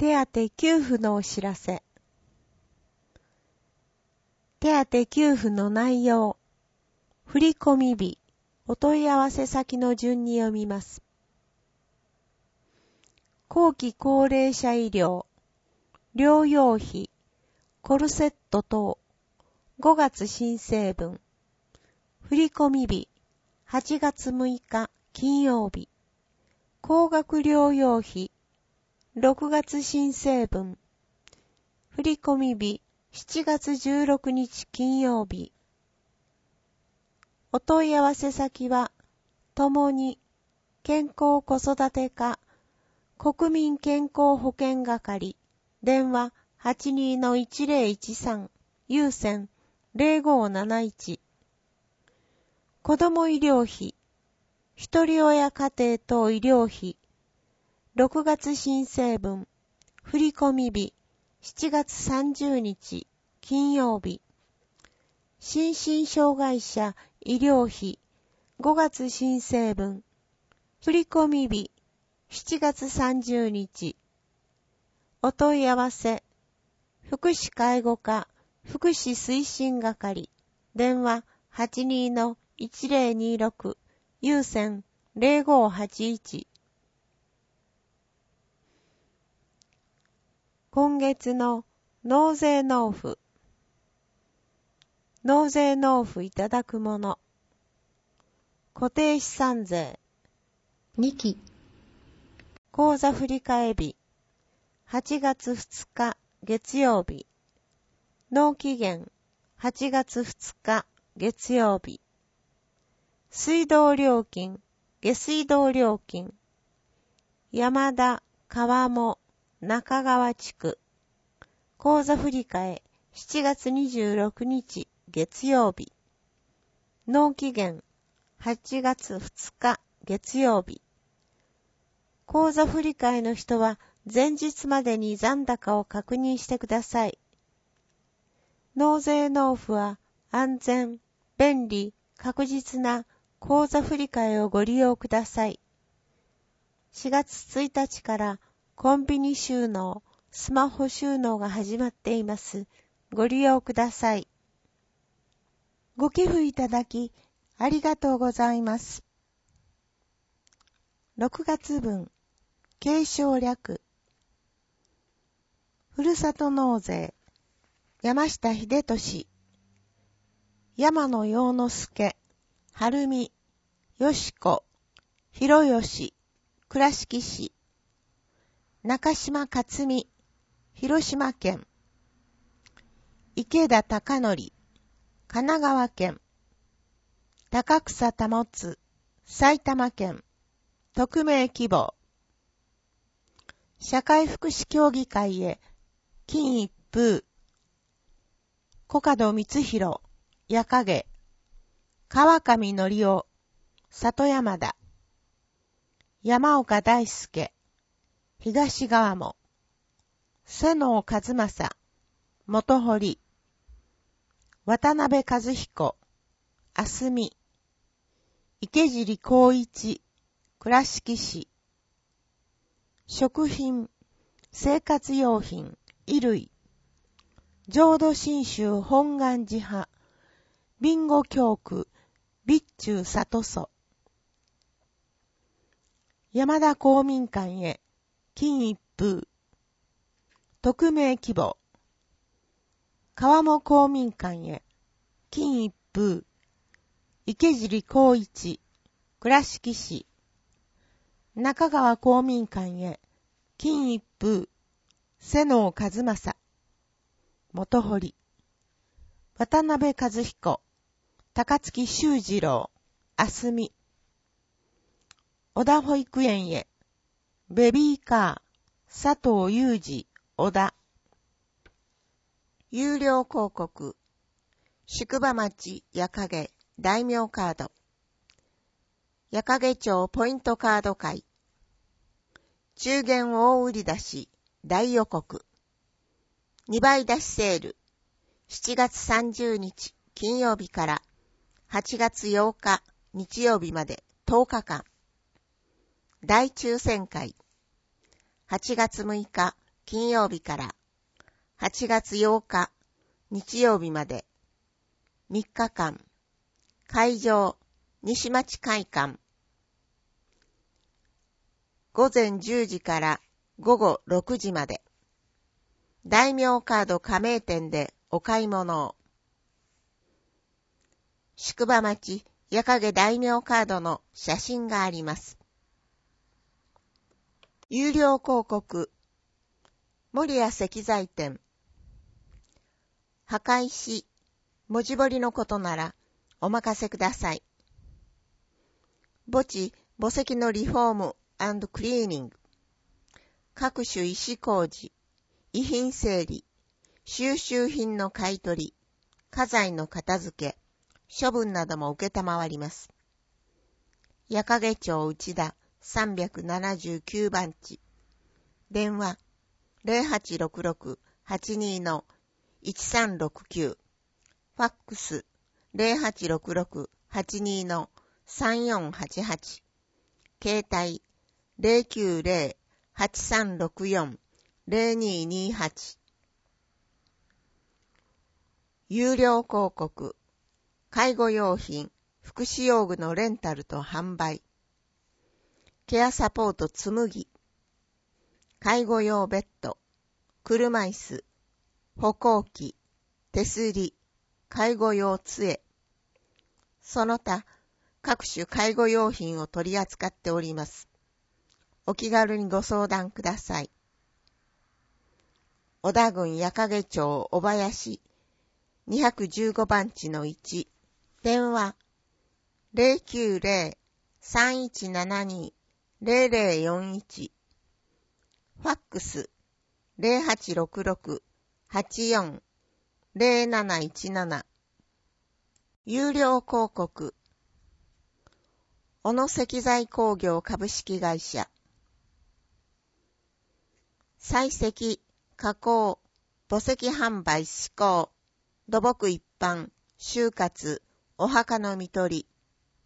手当給付のお知らせ。手当給付の内容、振込日、お問い合わせ先の順に読みます。後期高齢者医療、療養費、コルセット等、5月申請分、振込日、8月6日金曜日、高額療養費、6月申請分、振込日、7月16日金曜日。お問い合わせ先は、ともに、健康子育て課、国民健康保険係、電話 82-1013、有線0571。子ども医療費、一人親家庭等医療費、6月申請分、振込日、7月30日、金曜日。心身障害者医療費、5月申請分、振込日、7月30日。お問い合わせ、福祉介護課、福祉推進係、電話 82-1026、有線0581。今月の納税納付。納税納付いただくもの。固定資産税。 2期。 口座振替日。8月2日月曜日。納期限。8月2日月曜日。水道料金、下水道料金。山田、川面、中川地区。口座振替7月26日月曜日。納期限8月2日月曜日。口座振替の人は前日までに残高を確認してください。納税納付は安全、便利、確実な口座振替をご利用ください。4月1日からコンビニ収納、スマホ収納が始まっています。ご利用ください。ご寄付いただきありがとうございます。6月分、継承略。ふるさと納税、山下秀俊、山野陽之助、晴美、よしこ、ひろよし、倉敷市、中島克美、広島県、池田貴則、神奈川県、高草保、埼玉県、匿名希望。社会福祉協議会へ、金一封。小門光弘、矢影、川上則夫、里山田、山岡大輔、東川も、瀬能和正、元堀、渡辺和彦、あすみ、池尻光一、倉敷市、食品、生活用品、衣類、浄土真宗本願寺派、備後教区、備中里祖、山田公民館へ、金一封、匿名希望、川面公民館へ、金一封、池尻光一、倉敷市、中川公民館へ、金一封、瀬能和正、元堀、渡辺和彦、高槻修二郎、あすみ、小田保育園へ、ベビーカー、佐藤裕二、小田。有料広告、宿場町矢影大名カード、矢影町ポイントカード会、中元大売り出し大予告、2倍出しセール、7月30日金曜日から8月8日日曜日まで10日間、大抽選会、8月6日金曜日から8月8日日曜日まで3日間、会場西町会館、午前10時から午後6時まで、大名カード加盟店でお買い物を。宿場町矢影大名カードの写真があります。有料広告、守谷石材店。墓石、文字彫りのことならお任せください。墓地、墓石のリフォーム&クリーニング。各種石工事、遺品整理、収集品の買い取り、家財の片付け、処分なども受けたまわります。矢影町内田379番地。電話0866-82-1369。ファックス0866-82-3488。携帯090-8364-0228。有料広告、介護用品、福祉用具のレンタルと販売。ケアサポートつむぎ。介護用ベッド、車椅子、歩行器、手すり、介護用杖。その他、各種介護用品を取り扱っております。お気軽にご相談ください。小田郡矢影町小林215番地の1。電話090-3172-0041。ファックス0866-84-0717。有料広告、小野石材工業株式会社。採石、加工、土石販売施工、土木一般、就活、お墓の見取り。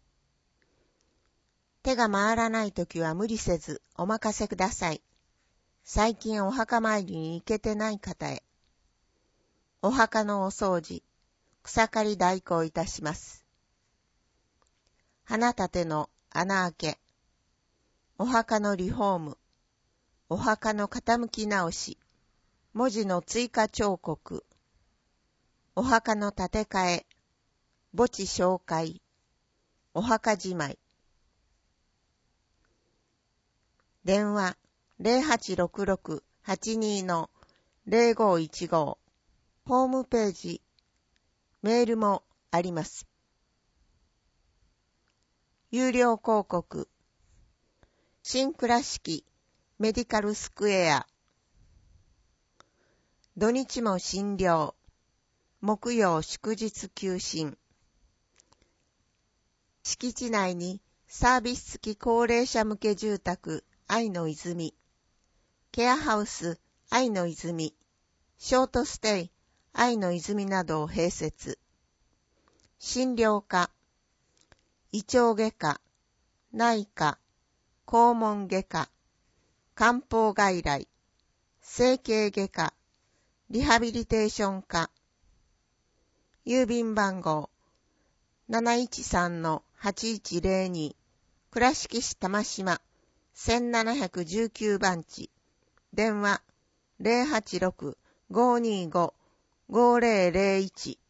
手が回らないときは無理せずお任せください。最近お墓参りに行けてない方へ。お墓のお掃除、草刈り代行いたします。花立ての穴開け、お墓のリフォーム、お墓の傾き直し、文字の追加彫刻、お墓の建て替え、墓地紹介、お墓じまい。電話0866-82-0515。ホームページ、メールもあります。有料広告、新倉敷メディカルスクエア。土日も診療、木曜祝日休診。敷地内にサービス付き高齢者向け住宅愛の泉、ケアハウス愛の泉、ショートステイ愛の泉などを併設。診療科、胃腸外科、内科、肛門外科、漢方外来、整形外科、リハビリテーション科。郵便番号713-8102、倉敷市玉島1719番地。電話086-525-5001。